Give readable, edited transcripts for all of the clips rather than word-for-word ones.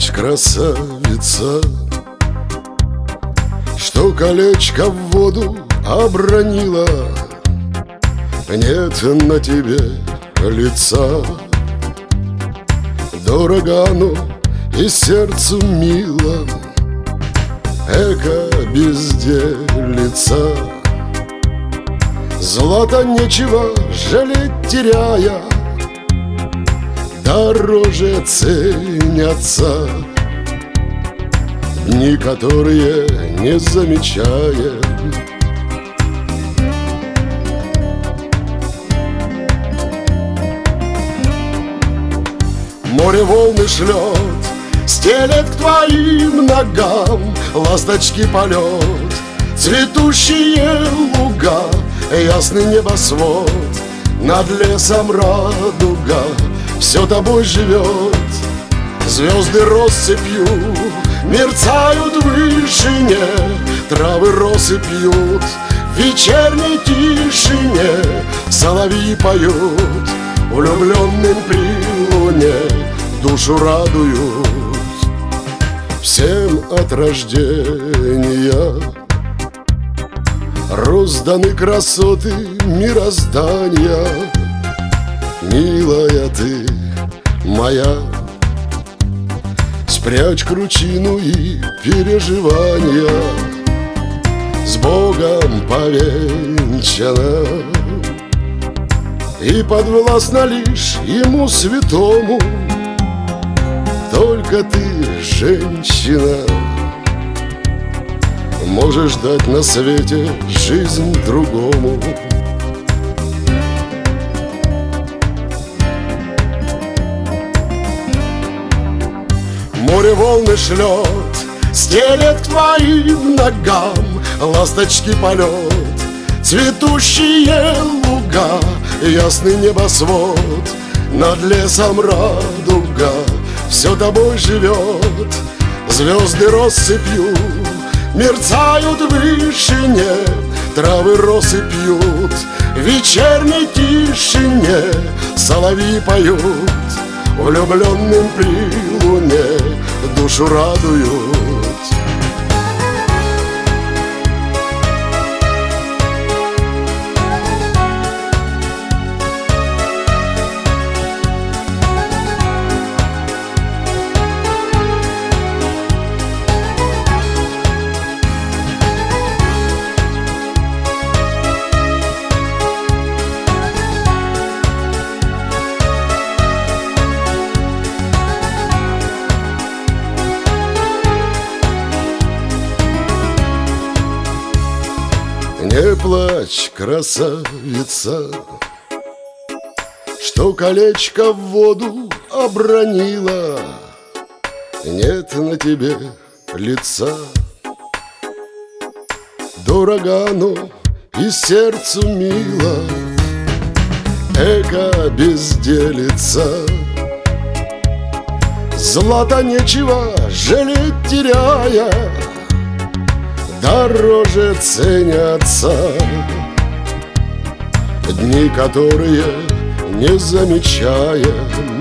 плачь, красавица, что колечко в воду обронила. Нет на тебе лица, дорого оно и сердцу мило. Эко безделица, злато нечего жалеть, теряя, дороже ценятся дни, которые не замечаем. Море волны шлет, стелет к твоим ногам ласточки полет, цветущие луга, ясный небосвод, над лесом радуга, все тобой живет. Звезды россыпью мерцают в вышине, травы росы пьют в вечерней тишине, соловьи поют, влюбленным при луне душу радуют. Всем от рождения розданы красоты мироздания. Милая ты моя, спрячь кручину и переживания, с Богом повенчана и подвластна лишь Ему святому. Только ты, женщина, можешь дать на свете жизнь другому. Море волны шлет, стелет к твоим ногам ласточки полет, цветущие луга, ясный небосвод, над лесом радуга, все тобой живет. Звезды россыпью мерцают в вышине, травы росы пьют в вечерней тишине, соловьи поют, влюбленным при луне душу радуют. Не плачь, красавица, что колечко в воду обронила. Нет на тебе лица, дорого оно и сердцу мило. Эко безделица, злато нечего жалеть, теряя, дороже ценятся дни, которые не замечаем.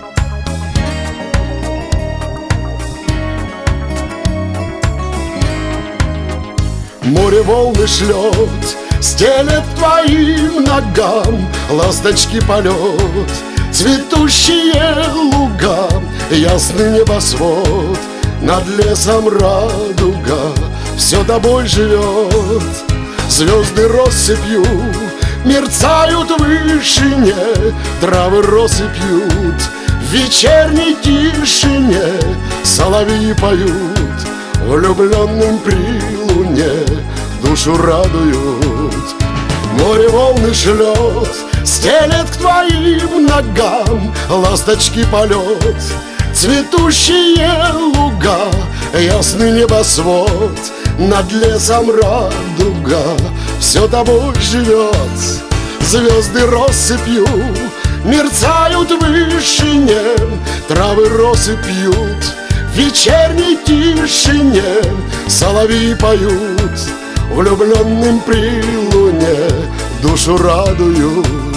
Море волны шлет, стелет к твоим ногам ласточки полет, цветущие луга, ясный небосвод, над лесом радуга, все тобой живет. Звезды россыпью мерцают в вышине, травы росы пьют в вечерней тишине, соловьи поют, влюбленным при луне душу радуют. Море волны шлет, стелет к твоим ногам ласточки полет, цветущие луга, ясный небосвод, над лесом радуга, все тобой живет. Звезды россыпью мерцают в вышине, травы росы пьют в вечерней тишине, соловьи поют, влюбленным при луне душу радуют.